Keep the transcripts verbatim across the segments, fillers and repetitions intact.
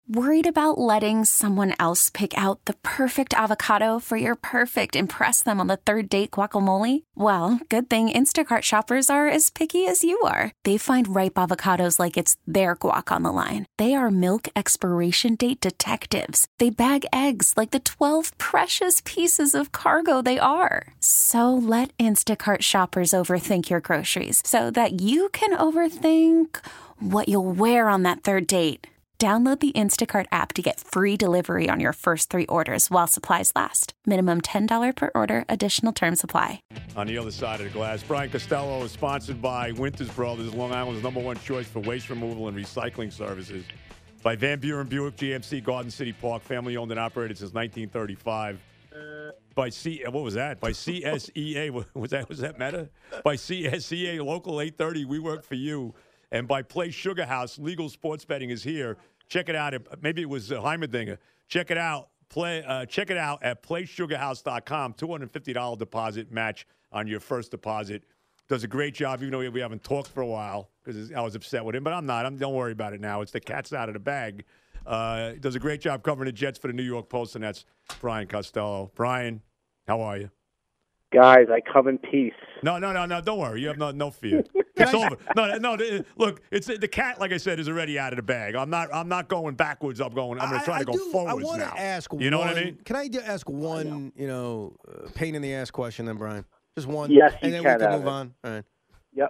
Worried about letting someone else pick out the perfect avocado for your perfect impress them on the third date guacamole? Well, good thing Instacart shoppers are as picky as you are. They find ripe avocados like it's their guac on the line. They are milk expiration date detectives. They bag eggs like the twelve precious pieces of cargo they are. So let Instacart shoppers overthink your groceries so that you can overthink what you'll wear on that third date. Download the Instacart app to get free delivery on your first three orders while supplies last. Minimum ten dollars per order. Additional terms apply. On the other side of the glass, Brian Costello is sponsored by Winters Brothers, Long Island's number one choice for waste removal and recycling services. By Van Buren Buick G M C Garden City Park, family owned and operated since nineteen thirty-five. By C, what was that? By C S E A, was that was that Meta? By C S E A Local eight thirty, we work for you. And by Play Sugar House, legal sports betting is here. Check it out. Maybe it was uh, Heimerdinger. Check it out. Play. Uh, check it out at play sugar house dot com. two hundred fifty dollars deposit match on your first deposit. Does a great job, even though we haven't talked for a while because I was upset with him. But I'm not. I'm, don't worry about it now. It's the cat's out of the bag. Uh, does a great job covering the Jets for the New York Post, and that's Brian Costello. Brian, how are you? Guys, I come in peace. No, no, no, no. Don't worry. You have no no fear. It's over. No, no. Look, it's the cat. Like I said, is already out of the bag. I'm not. I'm not going backwards. I'm going. I'm going to try I, to go do, forwards I want now. to ask. You know one, what I mean? Can I do- ask one? You know, uh, pain in the ass question, then Brian. Just one. Yes, and you then can we can have move it. on. All right. Yep.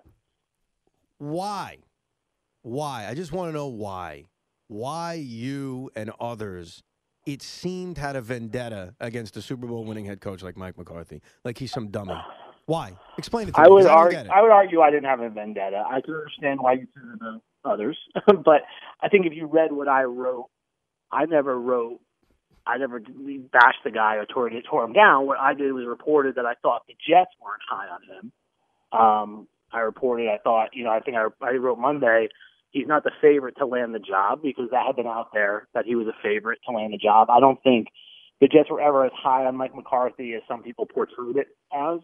Why? Why? I just want to know why. Why you and others? It seemed had a vendetta against a Super Bowl winning head coach like Mike McCarthy, like he's some dummy. Why? Explain it to I me. 'cause would I don't argue. get it. I would argue I didn't have a vendetta. I can understand why you said the others, but I think if you read what I wrote, I never wrote. I never bashed the guy or tore, tore him down. What I did was reported that I thought the Jets weren't high on him. Um, I reported. I thought. You know. I think I, I wrote Monday. He's not the favorite to land the job because that had been out there that he was a favorite to land the job. I don't think the Jets were ever as high on Mike McCarthy as some people portrayed it as.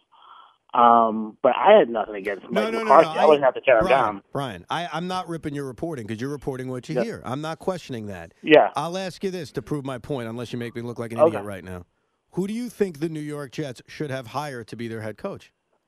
Um, but I had nothing against No, Mike no, no, McCarthy. no. I wouldn't have to tear him Brian, down. Brian, I, I'm not ripping your reporting because you're reporting what you Yep. hear. I'm not questioning that. Yeah. I'll ask you this to prove my point, unless you make me look like an Okay. idiot right now. Who do you think the New York Jets should have hired to be their head coach?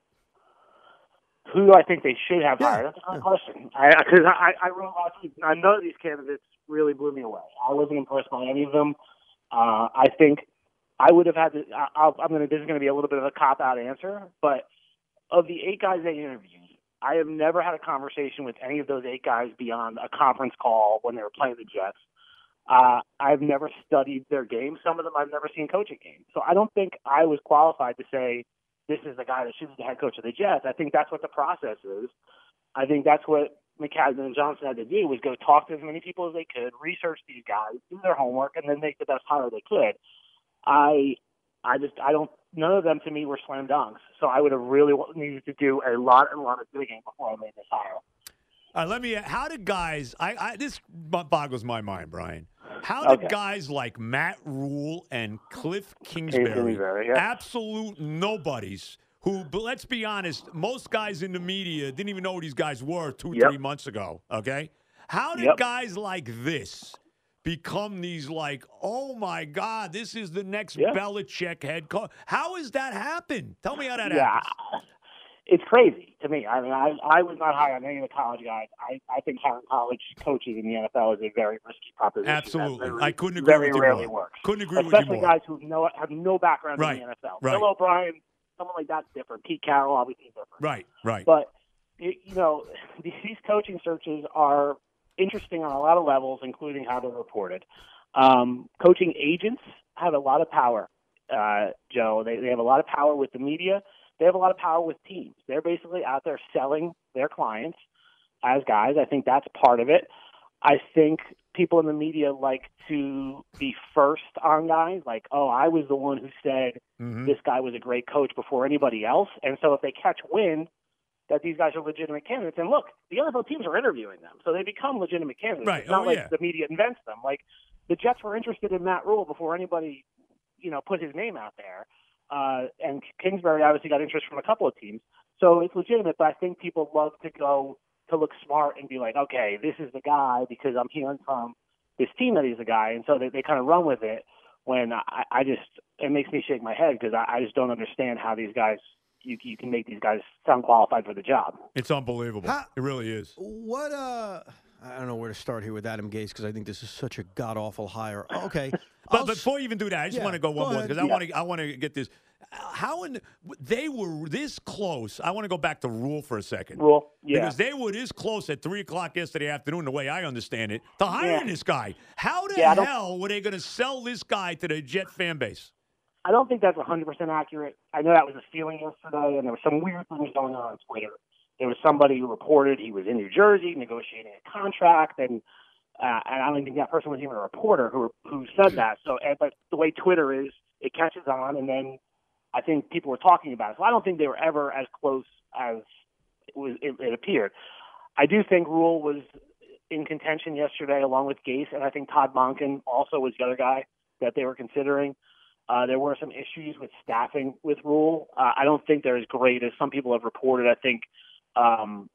Who do I think they should have Yeah. hired? That's a good question. Because I, I, I wrote last week. None of these candidates really blew me away. I wasn't impressed by any of them. Uh, I think I would have had to. I, I'll, I'm going to. This is going to be a little bit of a cop out answer, but of the eight guys they interviewed, I have never had a conversation with any of those eight guys beyond a conference call when they were playing the Jets. Uh, I've never studied their game. Some of them I've never seen coach a game. So I don't think I was qualified to say this is the guy that should be the head coach of the Jets. I think that's what the process is. I think that's what McCasden and Johnson had to do was go talk to as many people as they could, research these guys, do their homework, and then make the best hire they could. I, I just, I don't. None of them to me were slam dunks. So I would have really needed to do a lot and a lot of digging before I made this hire. All right, let me. How did guys? I, I this boggles my mind, Brian. How did Okay. guys like Matt Rule and Cliff Kingsbury, Kingsbury, yeah. absolute nobodies, who, but let's be honest, most guys in the media didn't even know who these guys were two, Yep. three months ago. Okay, how did Yep. guys like this become these like, oh my God, this is the next Yeah. Belichick head coach? How has that happened? Tell me how that Yeah, happens. it's crazy to me. I mean, I I was not high on any of the college guys. I, I think hiring college coaches in the N F L is a very risky proposition. That Absolutely. very- I couldn't agree very with you rarely more. works. Couldn't agree with you Especially more. guys who know, have no background Right, in the N F L. right. Bill O'Brien, someone like that's different. Pete Carroll, obviously different. Right, right. But, you you know, these coaching searches are interesting on a lot of levels, including how they're reported. Um, coaching agents have a lot of power, uh, Joe. They, they have a lot of power with the media. They have a lot of power with teams. They're basically out there selling their clients as guys. I think that's part of it. I think people in the media like to be first on guys, like, oh, I was the one who said Mhm. this guy was a great coach before anybody else. And so if they catch wind that these guys are legitimate candidates, and look, the N F L teams are interviewing them, so they become legitimate candidates. Right. It's not Oh, like yeah. the media invents them. Like the Jets were interested in Matt Rule before anybody, you know, put his name out there. Uh, and Kingsbury obviously got interest from a couple of teams. So it's legitimate, but I think people love to go to look smart and be like, okay, this is the guy because I'm hearing from this team that he's a guy, and so they, they kind of run with it. When I, I just it makes me shake my head because I, I just don't understand how these guys you you can make these guys sound qualified for the job. It's unbelievable. How, it really is. What uh. I don't know where to start here with Adam Gase because I think this is such a god awful hire. Okay, but I'll before you even do that, I just yeah, want to go one go more ahead. because I Yeah. want to I want to get this. How in they were this close? I want to go back to Rule for a second. Rule, yeah. Because they were this close at three o'clock yesterday afternoon, the way I understand it, to hiring Yeah. this guy. How the Yeah, I don't- hell were they going to sell this guy to the Jet fan base? I don't think that's one hundred percent accurate. I know that was a feeling yesterday, and there were some weird things going on on Twitter. There was somebody who reported he was in New Jersey negotiating a contract, and uh, and I don't think that person was even a reporter who who said that. So, and, but the way Twitter is, it catches on, and then I think people were talking about it. So I don't think they were ever as close as it was. It, it appeared. I do think Rule was in contention yesterday, along with Gase, and I think Todd Monken also was the other guy that they were considering. Uh, there were some issues with staffing with Rule. Uh, I don't think they're as great as some people have reported. I think. Um,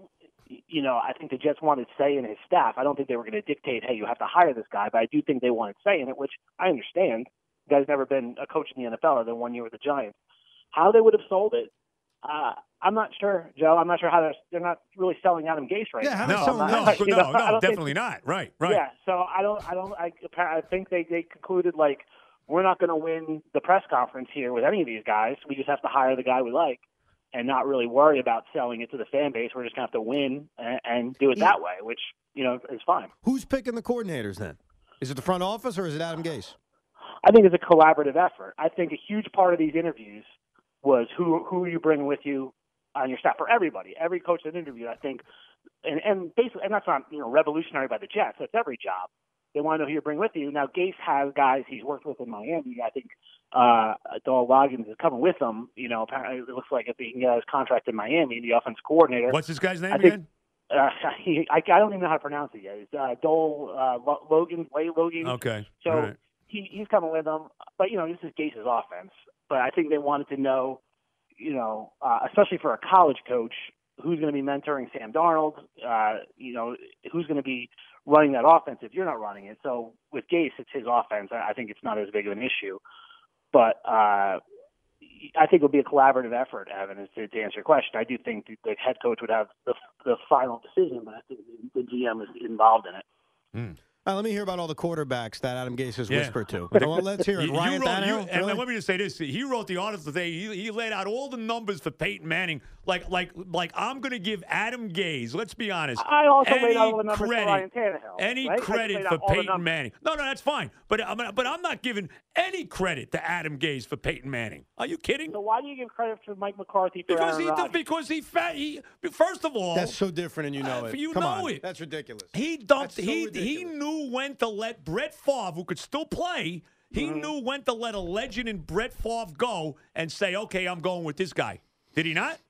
you know, I think the Jets wanted say in his staff. I don't think they were going to dictate, hey, you have to hire this guy, but I do think they wanted say in it, which I understand. The guy's never been a coach in the N F L other than one year with the Giants. How they would have sold it, uh, I'm not sure, Joe. I'm not sure how they're they're not really selling Adam Gase right Yeah, now. how No, they no, selling no, that? You know, I no, don't think- definitely not. Right, right. Yeah, so I don't, I don't, I, I think they they concluded like we're not going to win the press conference here with any of these guys. We just have to hire the guy we like. And not really worry about selling it to the fan base. We're just going to have to win and, and do it Yeah. that way, which, you know, is fine. Who's picking the coordinators then? Is it the front office or is it Adam Gase? I think it's a collaborative effort. I think a huge part of these interviews was who who you bring with you on your staff for everybody. Every coach that interviewed, I think, and, and basically, and that's not, you know, revolutionary by the Jets. That's every job. They want to know who you bring with you. Now, Gase has guys he's worked with in Miami. I think uh, Dale Loggins is coming with him. You know, apparently it looks like if he can get his contract in Miami, the offense coordinator. What's this guy's name I think, again? Uh, he, I, I don't even know how to pronounce it yet. It's uh, Dole uh, Lo- Logan, Way Logan. Okay. So All right. he, he's coming with them. But, you know, this is Gase's offense. But I think they wanted to know, you know, uh, especially for a college coach, who's going to be mentoring Sam Darnold, uh, you know, who's going to be running that offense if you're not running it. So with Gase, it's his offense. I, I think it's not as big of an issue. But uh, I think it would be a collaborative effort, Evan, to, to answer your question. I do think the, the head coach would have the, the final decision, but I think the, the G M is involved in it. Mm. All right, let me hear about all the quarterbacks that Adam Gase has Yeah. whispered to. Well, let's hear it. You- Ryan you wrote, you, Tannehill? and Really? let me just say this: he wrote the article today. He, he laid out all the numbers for Peyton Manning. Like, like, like I'm going to give Adam Gase. Let's be honest. I also any laid out all the numbers credit, for Ryan Tannehill. Any right? I just credit laid for out all the Peyton numbers. Manning? No, no, that's fine. But I'm, but I'm not giving any credit to Adam Gase for Peyton Manning. Are you kidding? So why do you give credit to Mike McCarthy for Because Aaron he, Rodgers? because he, fat. He, first of all, That's so different, and you know Uh, it. you Come know on. it. That's ridiculous. He dumped. That's so he he ridiculous. knew when to let Brett Favre, who could still play, he Mm-hmm. knew when to let a legend in Brett Favre go and say, "Okay, I'm going with this guy." Did he not?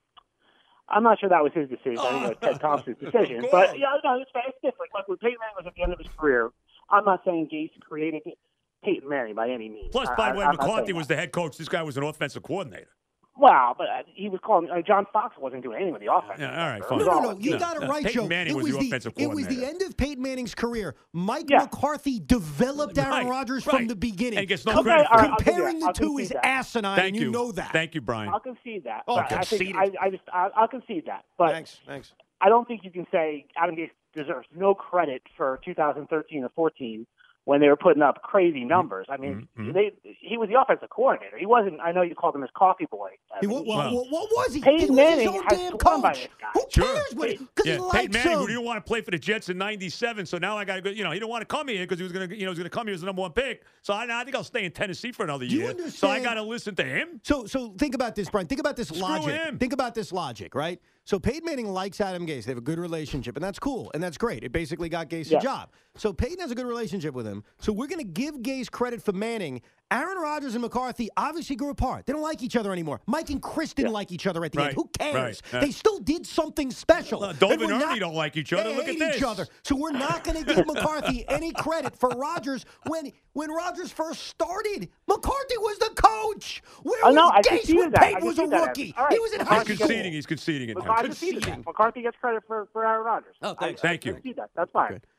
I'm not sure that was his decision. I think it was Ted Thompson's decision. course. But yeah, no, it's, it's different. Like when Peyton Manning was at the end of his career, I'm not saying Gase created Peyton Manning by any means. Plus, I- by the way, I- I'm not McCarthy saying was that. the head coach. This guy was an offensive coordinator. Wow, but uh, he was calling. Uh, John Fox wasn't doing anything with the offense. Yeah, all right, It fine. was No, all- no, no. You No, got it no. right, Peyton Joe. Manning it was was the the offensive it was the coordinator. end of Peyton Manning's career. Mike Yeah. McCarthy developed Aaron Right, Rodgers right. from the beginning. And gets no Okay, credit all for right, it. I'll give you Comparing that. the I'll two concede is that. asinine, Thank and you. you know that. Thank you, Brian. I'll concede that. Oh, but I concede think it. I, I just I, I'll concede that. But Thanks, thanks. I don't think you can say Adam Gase deserves no credit for two thousand thirteen or fourteen when they were putting up crazy numbers. I mean, Mhm. they he was the offensive coordinator. He wasn't. I know you called him his coffee boy. He, I what, mean, what, what, what was he? Peyton he was Manning his own has damn sworn by coach. this guy. Who Sure. cares? Because Yeah, he Peyton likes Manning, him. who didn't want to play for the Jets in ninety-seven, so now I got to go. You know, he didn't want to come here because he was going to, you know, he was going to come here as the number one pick. So I, I think I'll stay in Tennessee for another Do you year. So I understand- got to listen to him. So, so think about this, Brian. Think about this Screw logic. him. Think about this logic, right? So Peyton Manning likes Adam Gase. They have a good relationship, and that's cool, and that's great. It basically got Gase Yeah. a job. So Peyton has a good relationship with him. So we're going to give Gase credit for Manning. Aaron Rodgers and McCarthy obviously grew apart. They don't like each other anymore. Mike and Chris didn't like each other at the Right. end. Who cares? Right. Yeah. They still did something special. Uh, Dove And and we're Ernie not- don't like each other. They Look hate at this. each other. So we're not going to give McCarthy any credit for Rodgers when when Rodgers first started. McCarthy was the coach. Where Oh, was no, I Gase conceded when that. I Peyton was a conceded that. rookie? All right. He was in He's high He's school. conceding. He's conceding it now. McCarthy, conceded that. McCarthy gets credit for, for Aaron Rodgers. Oh, thanks. I, Thank I you. concede that. That's fine. Okay.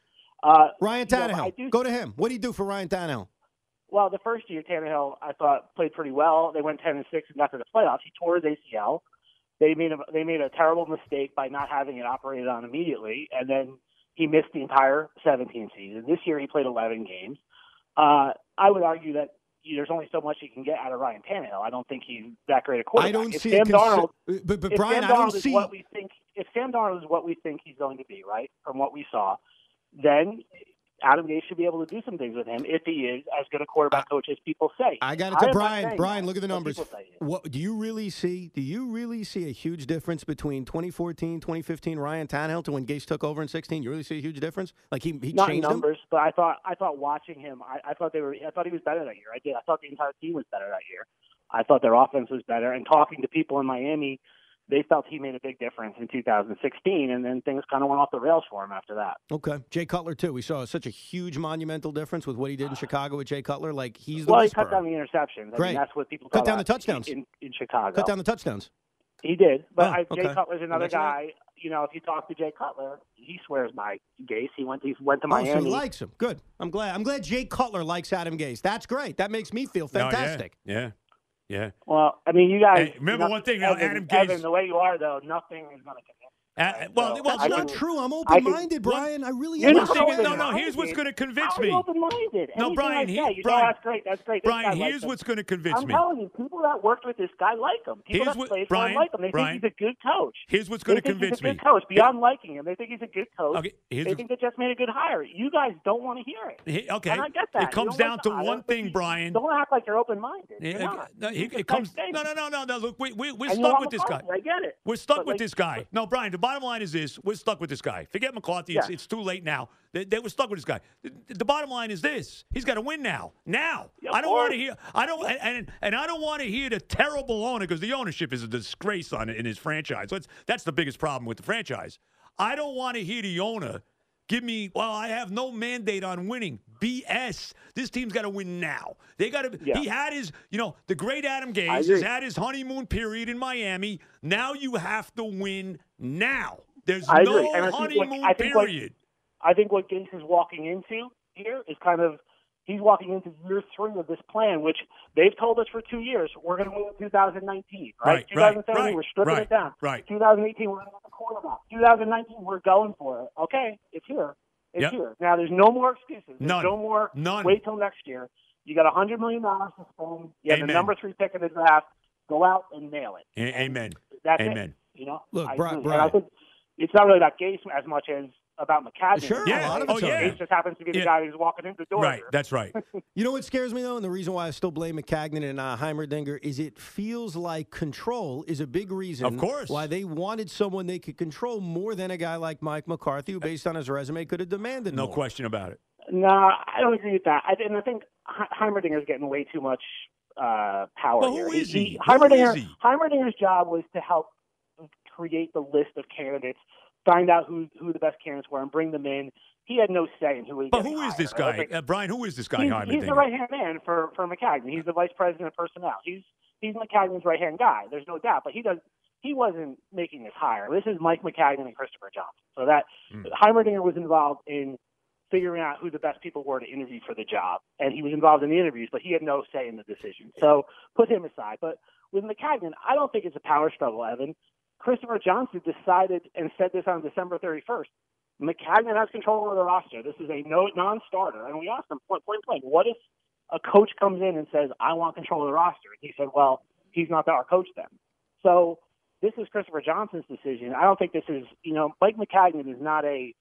Uh, Ryan you know, Tannehill. I do- Go to him. What do you do for Ryan Tannehill? Well, the first year, Tannehill, I thought, played pretty well. They went ten and six and got to the playoffs. He tore his A C L. They made a, they made a terrible mistake by not having it operated on immediately, and then he missed the entire seventeen season. This year, he played eleven games. Uh, I would argue that there's only so much you can get out of Ryan Tannehill. I don't think he's that great a quarterback. I don't if see Sam it. Consi- Darnold, but but if Brian, Sam I Darnold don't is see. what we think. If Sam Darnold is what we think he's going to be, right, from what we saw, then Adam Gase should be able to do some things with him if he is as good a quarterback coach as people say. I got I to am not Brian. saying Brian, that, look at the but numbers. people say it. What do you really see? Do you really see a huge difference between twenty fourteen, twenty fifteen Ryan Tannehill to when Gase took over in sixteen? You really see a huge difference? Like he he Not in changed numbers, but I thought I thought watching him, I, I thought they were. I thought he was better that year. I did. I thought the entire team was better that year. I thought their offense was better. And talking to people in Miami, they felt he made a big difference in two thousand sixteen, and then things kind of went off the rails for him after that. him. Okay, Jay Cutler too. We saw such a huge monumental difference with what he did in Chicago with Jay Cutler. Like he's the well, whisperer. he cut down the interceptions. I Great. mean, that's what people Cut talk down the about touchdowns. in, in Chicago. Cut down the touchdowns. He did, but Oh, I, Jay okay. Cutler's another mention that? guy. You know, if you talk to Jay Cutler, he swears by Gase. He went. He went to Oh, so Miami. he likes him. Good. I'm glad. I'm glad Jay Cutler likes Adam Gase. That's great. That makes me feel No, yeah, fantastic. Yeah. Yeah. Well, I mean, you guys. Hey, remember nothing- one thing, you know, Evan, Adam Gase- Evan, the way you are, though, nothing is going to convince. Uh, well, So, well, I That's can- not true. I'm I open-minded, can- Brian. I really You're am. One not thing is- no, no. open-minded. Here's what's going to convince How are you me. open-minded? No, Anything Brian, I he- say, you go, Brian- "Oh, that's great. That's great. This Brian, guy likes here's him." what's going to convince I'm me. telling you, people that worked with this guy like him. People Here's that what- played Brian, for him like him. They Brian, think he's a good coach. Here's what's They going to think convince he's a me. good coach. Beyond liking him, they think he's a good coach. Okay, here's they the- think they just made a good hire. You guys don't want to hear it. He- okay, And I get that. it comes You don't down like to the hire, one but thing, you Brian. Don't act like you're open-minded. You're Yeah, not. no, he- It's the it comes. same thing. No, no, no, no, no. Look, we, we, we're And you stuck want with this guy. McCarthy, I get it. We're stuck But, with like, this guy. No, Brian, the bottom line is this. We're stuck with this guy. Forget McCarthy. It's, Yeah. it's too late now. They, they were stuck with this guy. The, the bottom line is this. He's got to win now. Now. Yeah, I of don't want to course. hear I don't and, and, and I don't want to hear the terrible owner because the ownership is a disgrace on in his franchise. That's that's the biggest problem with the franchise. I don't want to hear the owner give me, well, I have no mandate on winning. B S. This team's got to win now. They got to. Yeah. He had his, you know, the great Adam Gase I has agree. had his honeymoon period in Miami. Now you have to win now. There's I no agree. And I think, like, honeymoon I think, like, period. I think what Gase is walking into here is kind of he's walking into year three of this plan, which they've told us for two years we're going to win in two thousand nineteen, right? Right, right, twenty seventeen, right, we're stripping right, it down. right. twenty eighteen, we're going to get the quarterback. twenty nineteen, we're going for it. Okay, it's here. It's Yep. here. Now, there's no more excuses. There's None. no more None. wait till next year. You got one hundred million dollars to spend. You have Amen. the number three pick in the draft. Go out and nail it. A- Amen. That's Amen. it. You know? Look, I Bri- agree. Brian- And I think it's not really about Gase as much as about McCagnon. Sure, Yeah. a lot of Oh, it's on yeah. him. Gase just happens to be the Yeah. guy who's walking in the door. Right. here. That's right. You know what scares me, though, and the reason why I still blame McCagnon and uh, Heimerdinger is it feels like control is a big reason Of course. why they wanted someone they could control more than a guy like Mike McCarthy, who, based on his resume, could have demanded No more. question about it. No, I don't agree with that. I, and I think He- Heimerdinger's getting way too much uh, power Well, here. who is he? Who Heimerdinger, is he? Heimerdinger's job was to help create the list of candidates, find out who who the best candidates were, and bring them in. He had no say in who he. But who is this guy? Like, Uh, Brian, who is this guy, he's, Hyman? he's the right hand man for for McCagnon. He's the vice president of personnel. He's he's McCagnon's right hand guy. There's no doubt. But he does. He wasn't making this hire. This is Mike McCagnon and Christopher Johnson. So that Mm. Heimerdinger was involved in figuring out who the best people were to interview for the job, and he was involved in the interviews, but he had no say in the decision. So put him aside. But with McCagnon, I don't think it's a power struggle, Evan. Christopher Johnson decided and said this on December thirty-first. McCagnon has control of the roster. This is a no non-starter, and we asked him point point blank, what if a coach comes in and says, "I want control of the roster"? And he said, "Well, he's not our coach then." So this is Christopher Johnson's decision. I don't think this is, you know, Mike McCagnon is not a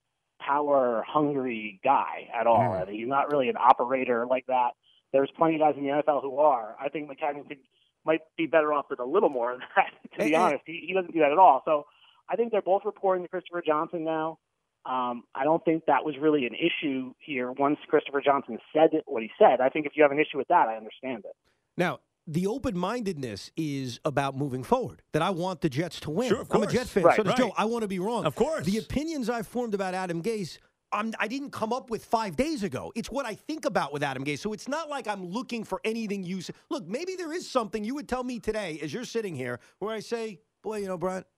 power-hungry guy at all. Mm. He's not really an operator like that. There's plenty of guys in the N F L who are. I think McCagnon could, might be better off with a little more of that, to be Hey, honest. He, he doesn't do that at all. So I think they're both reporting to Christopher Johnson now. Um, I don't think that was really an issue here once Christopher Johnson said it, what he said. I think if you have an issue with that, I understand it. Now, the open-mindedness is about moving forward, that I want the Jets to win. Sure, of I'm a course. Jet fan, Right, so does right. Joe. I want to be wrong. Of course. The opinions I've formed about Adam Gase, I'm, I didn't come up with five days ago. It's what I think about with Adam Gase. So it's not like I'm looking for anything you say. Look, maybe there is something you would tell me today as you're sitting here where I say, boy, you know, Brian,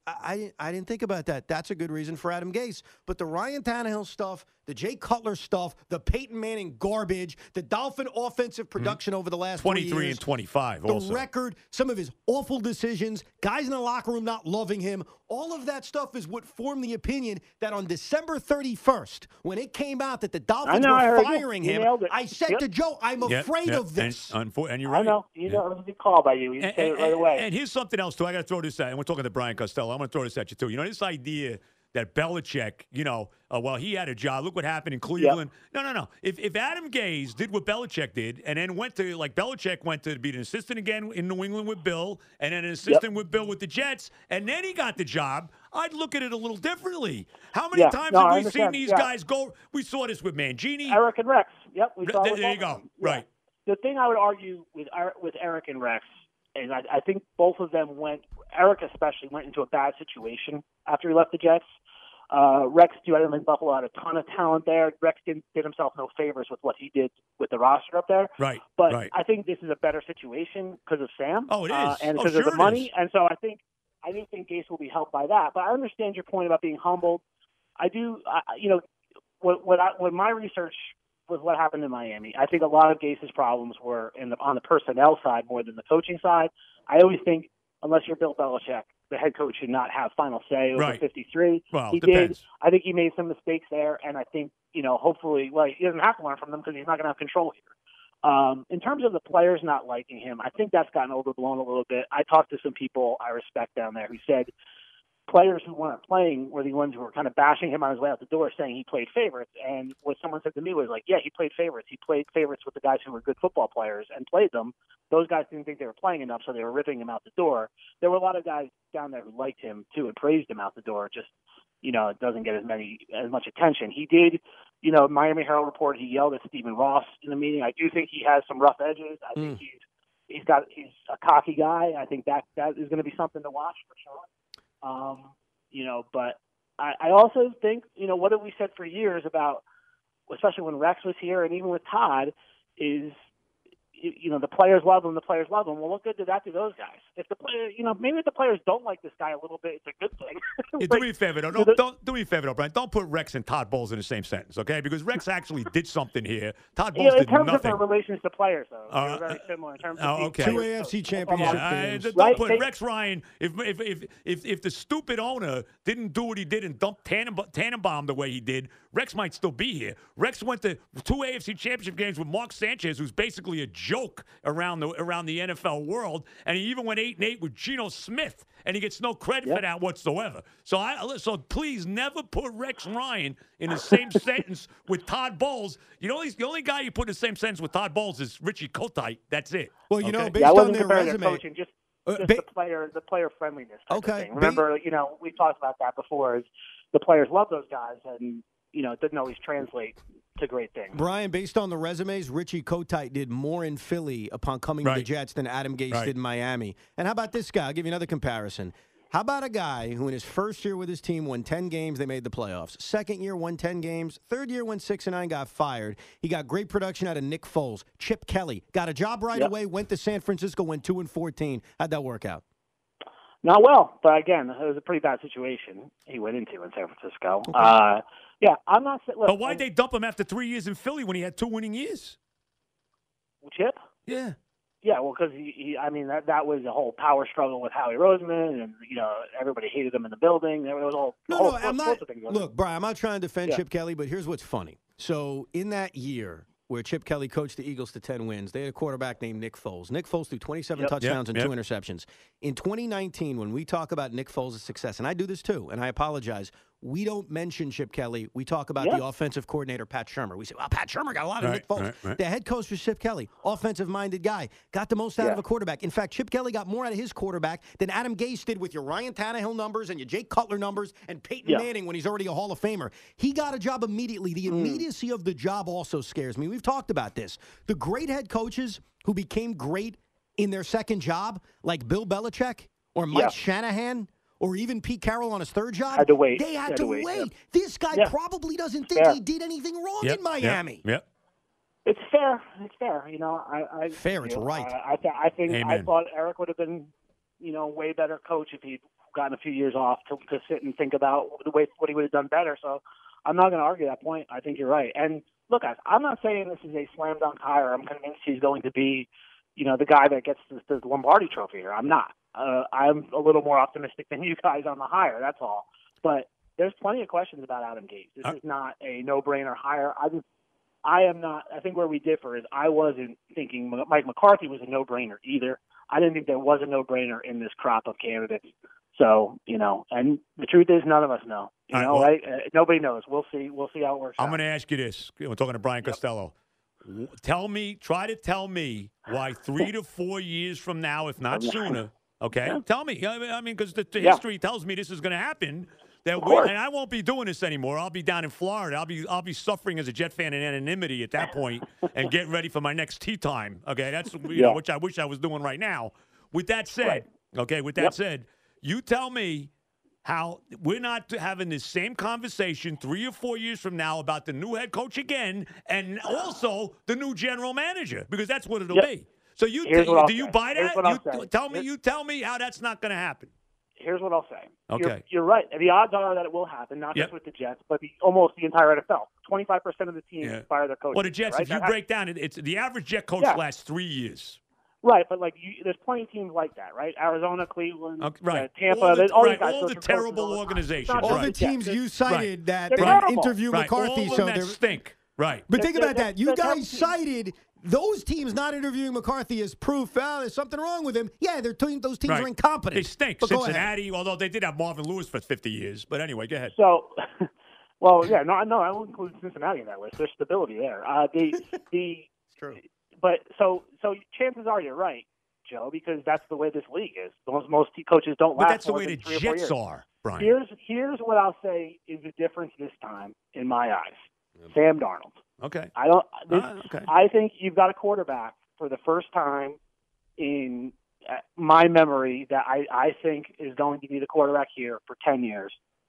I, I didn't think about that. That's a good reason for Adam Gase. But the Ryan Tannehill stuff, the Jay Cutler stuff, the Peyton Manning garbage, the Dolphin offensive production mm-hmm. over the last twenty-three three years, and twenty-five. The also. record, some of his awful decisions, guys in the locker room not loving him. All of that stuff is what formed the opinion that on December thirty-first, when it came out that the Dolphins know, were firing him, I said yep. to Joe, I'm yep, afraid yep. of this. And, and you're right. I know. You know, it was a good call by you. You and, said and, it right away. And here's something else, too. I got to throw this out. And we're talking to Brian Costello. I'm going to throw this at you, too. You know, this idea that Belichick, you know, uh, well, he had a job. Look what happened in Cleveland. Yep. No, no, no. If if Adam Gase did what Belichick did and then went to, like Belichick went to be an assistant again in New England with Bill and then an assistant yep. with Bill with the Jets, and then he got the job, I'd look at it a little differently. How many yeah. times no, have we seen these yeah. guys go? We saw this with Mangini. Eric and Rex. Yep. We saw there, there you go. Yeah. Right. The thing I would argue with with Eric and Rex, and I, I think both of them went, Eric especially, went into a bad situation after he left the Jets. Uh, Rex, too, I don't think Buffalo had a ton of talent there. Rex didn't, did himself no favors with what he did with the roster up there. Right. But right. I think this is a better situation because of Sam. Oh, it is. Uh, and oh, because sure of the money. Is. And so I think I do think Gase will be helped by that. But I understand your point about being humbled. I do, I, you know, what, what, I, what my research was what happened in Miami. I think a lot of Gase's problems were in the, on the personnel side more than the coaching side. I always think, unless you're Bill Belichick, the head coach should not have final say over right. fifty-three. Well, he depends. did. I think he made some mistakes there, and I think, you know, hopefully, well, he doesn't have to learn from them because he's not going to have control here. Um, in terms of the players not liking him, I think that's gotten overblown a little bit. I talked to some people I respect down there who said players who weren't playing were the ones who were kind of bashing him on his way out the door, saying he played favorites. And what someone said to me was like, yeah, he played favorites. He played favorites with the guys who were good football players and played them. Those guys didn't think they were playing enough, so they were ripping him out the door. There were a lot of guys down there who liked him, too, and praised him out the door. Just, you know, it doesn't get as many as much attention. He did, you know, Miami Herald reported he yelled at Stephen Ross in the meeting. I do think he has some rough edges. I think mm. he's he's got he's a cocky guy. I think that that is going to be something to watch for sure. Um, you know, but I, I also think, you know, what have we said for years about, especially when Rex was here and even with Todd, is, you know, the players love him, the players love him. Well, what good did that do those guys? If the player, you know, maybe if the players don't like this guy a little bit, it's a good thing. Yeah, do me a favor, though. Don't, don't do me a favor, though, Brian. Don't put Rex and Todd Bowles in the same sentence, okay? Because Rex actually did something here. Todd Bowles yeah, did in terms nothing. of their relations to players, though, uh, they're very similar in terms uh, of okay. two A F C championship yeah, games. I, don't right? put They, Rex Ryan. If if if if if the stupid owner didn't do what he did and dump Tannenbaum, Tannenbaum the way he did, Rex might still be here. Rex went to two A F C championship games with Mark Sanchez, who's basically a joke around the around the N F L world, and he even went eight and eight with Geno Smith, and he gets no credit yep. for that whatsoever. So I so please never put Rex Ryan in the same sentence with Todd Bowles. You know, the only guy you put in the same sentence with Todd Bowles is Richie Kotite. That's it. Well, you okay? know, based yeah, I wasn't on their comparing resume, their coaching, just, uh, just ba- the player, the player friendliness. Type okay. of thing. Remember, ba- you know, we talked about that before. Is the players love those guys, and you know, it doesn't always translate to great things. Brian, based on the resumes, Richie Kotite did more in Philly upon coming right. to the Jets than Adam Gase right. did in Miami. And how about this guy? I'll give you another comparison. How about a guy who in his first year with his team won ten games, they made the playoffs. Second year won ten games. Third year won six and nine, got fired. He got great production out of Nick Foles. Chip Kelly got a job right yep. away, went to San Francisco, went two and fourteen. How'd that work out? Not well, but again, it was a pretty bad situation he went into in San Francisco. Okay. Uh, yeah, I'm not. Look, but why'd they dump him after three years in Philly when he had two winning years? Chip? Yeah. Yeah, well, because he, he, I mean, that that was a whole power struggle with Howie Roseman, and you know, everybody hated him in the building. There was all no, whole, no, I'm not. Look, on. Brian, I'm not trying to defend yeah. Chip Kelly, but here's what's funny. So in that year where Chip Kelly coached the Eagles to ten wins, they had a quarterback named Nick Foles. Nick Foles threw twenty-seven yep. touchdowns yep. and yep. two interceptions. In twenty nineteen, when we talk about Nick Foles' success, and I do this too, and I apologize, we don't mention Chip Kelly. We talk about yeah. the offensive coordinator, Pat Shermer. We say, well, Pat Shermer got a lot of right, Nick Foles. Right, right. The head coach was Chip Kelly, offensive-minded guy, got the most out yeah. of a quarterback. In fact, Chip Kelly got more out of his quarterback than Adam Gase did with your Ryan Tannehill numbers and your Jay Cutler numbers and Peyton yeah. Manning when he's already a Hall of Famer. He got a job immediately. The immediacy mm. of the job also scares me. We've talked about this. The great head coaches who became great in their second job, like Bill Belichick or Mike yeah. Shanahan, or even Pete Carroll on his third job, had to wait. they had, had to, to wait. wait. Yeah. This guy yeah. probably doesn't think fair. he did anything wrong yep. in Miami. Yep. yep. It's fair. It's fair. You know, I, I fair. It's know, right. I, I, th- I think Amen. I thought Eric would have been, you know, way better coach if he gotten a few years off to, to sit and think about the way what he would have done better. So I'm not going to argue that point. I think you're right. And look, guys, I'm not saying this is a slam dunk hire. I'm convinced he's going to be, you know, the guy that gets the, the Lombardi Trophy here. I'm not. Uh, I'm a little more optimistic than you guys on the hire. That's all. But there's plenty of questions about Adam Gase. This uh, is not a no-brainer hire. I just, I am not. I think where we differ is I wasn't thinking Mike McCarthy was a no-brainer either. I didn't think there was a no-brainer in this crop of candidates. So, you know, and the truth is none of us know. You know, right, well, right? Uh, nobody knows. We'll see. We'll see how it works I'm out. going to ask you this. We're talking to Brian Yep. Costello. Tell me, try to tell me why three to four years from now, if not sooner, okay? Yeah. Tell me. I mean, because the, the yeah. history tells me this is going to happen. That we, and I won't be doing this anymore. I'll be down in Florida. I'll be I'll be suffering as a Jet fan in anonymity at that point and getting ready for my next tea time. Okay, that's you yeah. know, which I wish I was doing right now. With that said, right. okay, with that yep. said, you tell me how we're not having this same conversation three or four years from now about the new head coach again and also the new general manager, because that's what it'll yep. be. So you t- do you buy that? You, tell me. Here's, you tell me how that's not going to happen. Here's what I'll say. Okay. You're, you're right. The odds are that it will happen, not yep. just with the Jets, but the, almost the entire N F L. twenty-five percent of the teams yeah. fire their coaches. Well, the Jets, right? if you that break down, it, it's the average Jet coach yeah. lasts three years. Right, but like you, there's plenty of teams like that, right? Arizona, Cleveland, okay, right. uh, Tampa. All the, all right, guys all the terrible all organizations. All right. the teams you cited right. that, they're that terrible. interview right. McCarthy, all so that they stink. Right. But think they're, about they're, that. You they're guys cited those teams not interviewing McCarthy as proof. Well, there's something wrong with him. Yeah, they're t- those teams right. are incompetent. They stink. But Cincinnati, although they did have Marvin Lewis for fifty years. But anyway, go ahead. So, well, yeah, no, no, I won't include Cincinnati in that list. There's stability there. Uh, the the. It's true. But so so chances are you're right, Joe, because that's the way this league is. Most most coaches don't last. But that's the more way than the three or four Jets years. are, Brian. Here's here's what I'll say is the difference this time in my eyes. Sam Darnold. Okay. I don't. This, uh, okay. I think you've got a quarterback for the first time in uh, my memory that I, I think is going to be the quarterback here for ten years,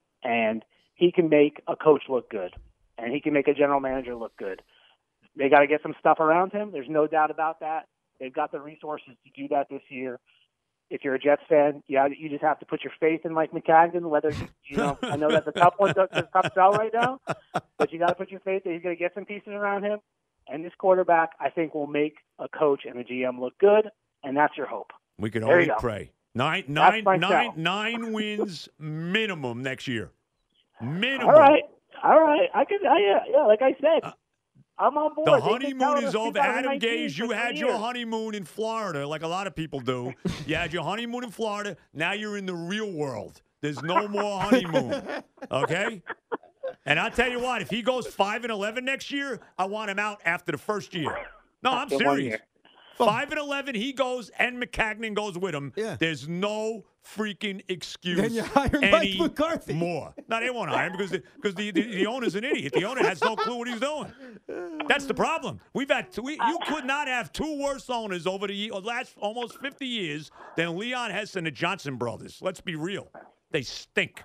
and he can make a coach look good, and he can make a general manager look good. They got to get some stuff around him. There's no doubt about that. They've got the resources to do that this year. If you're a Jets fan, yeah, you just have to put your faith in Mike Maccagnan. Whether you know, I know that's a tough one, that's a tough sell right now, but you got to put your faith that he's going to get some pieces around him. And this quarterback, I think, will make a coach and a G M look good, and that's your hope. We can there only pray. Nine, nine, nine, nine wins minimum next year. Minimum. All right, all right. I could, I, yeah, yeah, like I said. Uh, I'm on board. The honeymoon is over. Adam Gase, you had your honeymoon in Florida, like a lot of people do. You had your honeymoon in Florida. Now you're in the real world. There's no more honeymoon. Okay? And I'll tell you what, if he goes five and eleven next year, I want him out after the first year. No, I'm serious. Five and eleven, he goes, and Maccagnan goes with him. Yeah. There's no freaking excuse. Then you hire Mike McCarthy. More. No, they won't hire him because the, because the, the, the owner's an idiot. The owner has no clue what he's doing. That's the problem. We've had two, we, you could not have two worse owners over the last almost fifty years than Leon Hess and the Johnson brothers. Let's be real. They stink.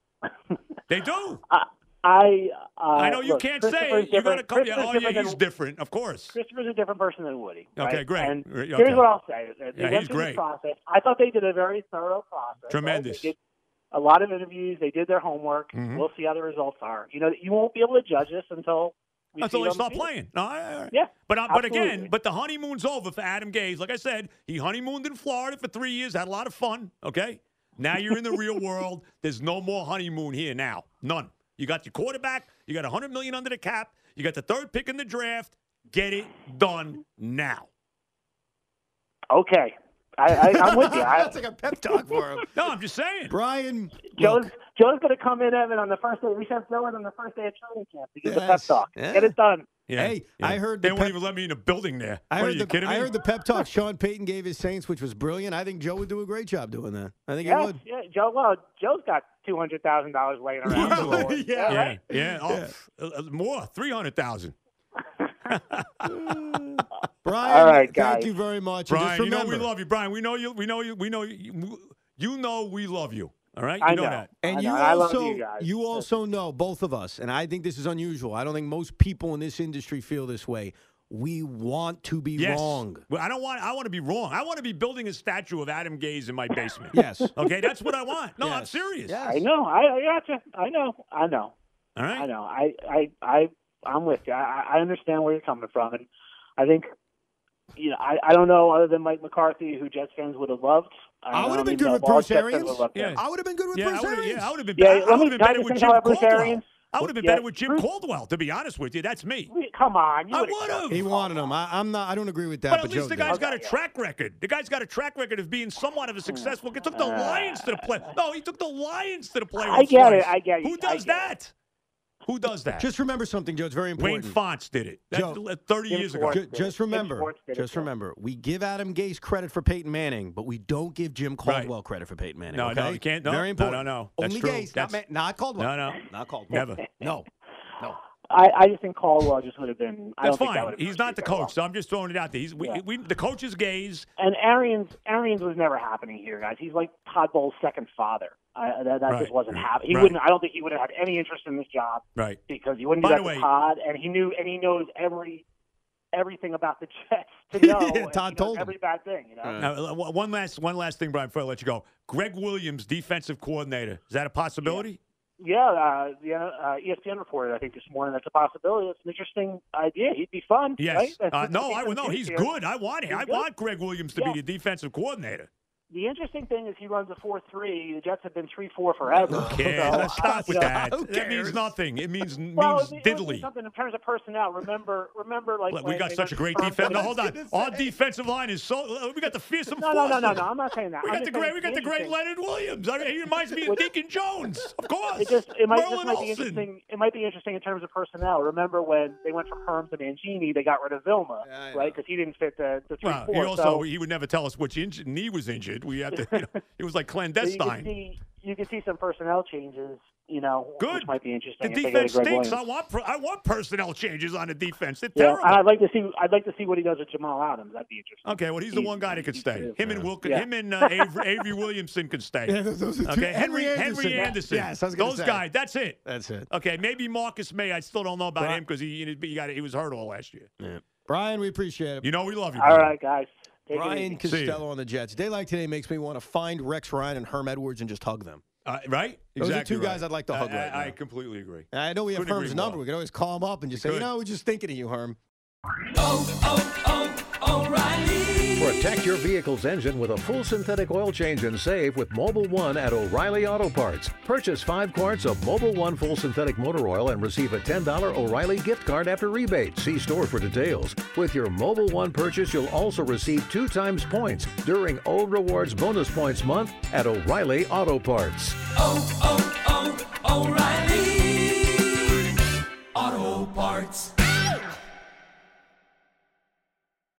They do. Uh, I uh, I know you look, can't say it. You got to come. Yeah, oh, yeah, he's than, different, of course. Christopher's a different person than Woody. Right? Okay, great. And okay. here's what I'll say: they yeah, went he's through great. the process. I thought they did a very thorough process. Tremendous. Right? They did a lot of interviews. They did their homework. Mm-hmm. We'll see how the results are. You know, you won't be able to judge this until we until see they start them playing. No, I, I, yeah, but uh, but absolutely. again, but the honeymoon's over for Adam Gase. Like I said, he honeymooned in Florida for three years, had a lot of fun. Okay, now you're in the real world. There's no more honeymoon here now. None. You got your quarterback. You got one hundred million dollars under the cap. You got the third pick in the draft. Get it done now. Okay. I, I, I'm with you. I, That's like a pep talk for him. No, I'm just saying. Brian. Joe's look. Joe's going to come in, Evan, on the first day. We sent Joe in on the first day of training camp to get Yes. the pep talk. Yeah. Get it done. Yeah, Hey, yeah. I heard they the won't pep- even let me in the building there. I what, heard are you the kidding I me? heard the pep talk Sean Payton gave his Saints, which was brilliant. I think Joe would do a great job doing that. I think Yeah, he would. yeah. Joe, well, Joe's got two hundred thousand dollars laying around. Easily. yeah, yeah, right? yeah. Oh, uh, more, three hundred thousand. Brian, All right, thank guys. you very much. And Brian, just you know remember, we love you, Brian. We know you. We know you. We know you. You know we love you. All right, you I know, know. that. And I you know. I love also, you guys. you also know, both of us, and I think this is unusual. I don't think most people in this industry feel this way. We want to be yes. wrong. Well, I don't want. I want to be wrong. I want to be building a statue of Adam Gase in my basement. Yes. Okay, that's what I want. No, Yes. I'm serious. Yes. I know. I, I gotcha. I know. I know. All right. I know. I, I, I, I'm with you. I, I understand where you're coming from, and I think, you know, I, I don't know other than Mike McCarthy, who Jets fans would have loved. I I would have mean, been good no, with all Bruce Jets fans Arians. would have loved Yeah. him. I would have been good with Yeah, I Bruce would have. Arians. Yeah, I would have been. Yeah, I let would me- have been can I better just with finish Jim about Bruce Caldwell. Arians? I would have been Yeah, better with Jim Bruce- Caldwell. To be honest with you, that's me. Come on, you I would've- would have. He wanted him. I, I'm not. I don't agree with that. But But, at least Joe the did. guy's got a Okay, track record. The guy's got a track record of being somewhat of a successful. He took the Lions to the play. No, he took the Lions to the playoffs. I get it, twice. I get you, Who I does get that? Who does that? Just remember something, Joe. It's very Wayne important. Fonts did it. That's Joe, thirty Jim years ago. Schwartz Ju- did it. just Jim remember, Schwartz did it, just too. remember, we give Adam Gase credit for Peyton Manning, but we don't give Jim Caldwell credit for Peyton Manning. No, okay? no, you can't. No, Very no, important. no, no. That's Only true. Gase, not, That's- Ma- not Caldwell. No, no. Not Caldwell. Never. No, no. I, I just think Caldwell just would have been. I That's don't think that fine. would have He's been not the very well. coach, so I'm just throwing it out there. He's we, Yeah. we the coach is Gaze. And Arians, Arians was never happening here, guys. He's like Todd Bowles' second father. I, that that Right. just wasn't happening. He Right. wouldn't. I don't think he would have had any interest in this job Right. because he wouldn't By do the that way- to Todd, and he knew and he knows every everything about the Jets to know. Yeah, and Todd he knows told him. every bad thing. You know. Right. Now, uh, one last one last thing, Brian, before I let you go. Greg Williams, defensive coordinator. Is that a possibility? Yeah, uh, the uh, E S P N reported, I think, this morning that's a possibility. It's an interesting idea. He'd be fun. Yes. Right? Uh, no, I well, no. He's good. I want him. He's I good. want Greg Williams to Yeah. be the defensive coordinator. The interesting thing is he runs a four three. The Jets have been three four forever. Who cares? So, Let's stop with you know, that. Who That means cares? nothing. It means means Well, it, it was diddly. something in terms of personnel. Remember, remember, like Look, when we got they such a went great from- defense. No, hold on. gonna Our say. defensive line is so. We got the fearsome. No, no, no, no, Foster. no. I'm not saying that. We I'm got the just great. saying We got it's the great interesting. Leonard Williams. I mean, he reminds me of Well, Deacon Jones. Of course. It just it might just Merlin might be Olsen. interesting. It might be interesting in terms of personnel. Remember when they went from Herm to Mangini, they got rid of Vilma, Yeah, I know. right? Because he didn't fit the the three Well, four. he also so, he would never tell us which inj- knee was injured. We had to. You know, it was like so you clandestine. can see you can see some personnel changes. You know, Good. which might be The interesting. if they go to defense Greg stinks. Williams. I want per- I want personnel changes on the defense. They're Yeah, terrible. and I'd like to see. I'd like to see what he does with Jamal Adams. That'd be interesting. Okay, well, he's the He- one guy that could he- stay. he- Him and Wilkin, Yeah. him and uh, Avery, Avery Williamson could stay. Yeah, those- those are two- Okay, Henry Henry Anderson. Yes, I was gonna Those say. guys. That's it. That's it. Okay, maybe Marcus May. I still don't know about Bri- him because he he got he was hurt all last year. Yeah. Brian, we appreciate it. You know we love you. All Brian. right, guys. Take it Brian easy. See ya. Costello on the Jets. A day like today makes me want to find Rex Ryan and Herm Edwards and just hug them. Uh, right? Those are Exactly two guys right. I'd like to hug I, right I, I now. completely agree. And I know we have Couldn't Herm's agree number. more. We could always call him up and just say, could. you know, we're just thinking of you, Herm. Protect your vehicle's engine with a full synthetic oil change and save with Mobile One at O'Reilly Auto Parts. Purchase five quarts of Mobile One full synthetic motor oil and receive a ten dollars O'Reilly gift card after rebate. See store for details. With your Mobile One purchase, you'll also receive two times points during O Rewards Bonus Points Month at O'Reilly Auto Parts. Oh, oh.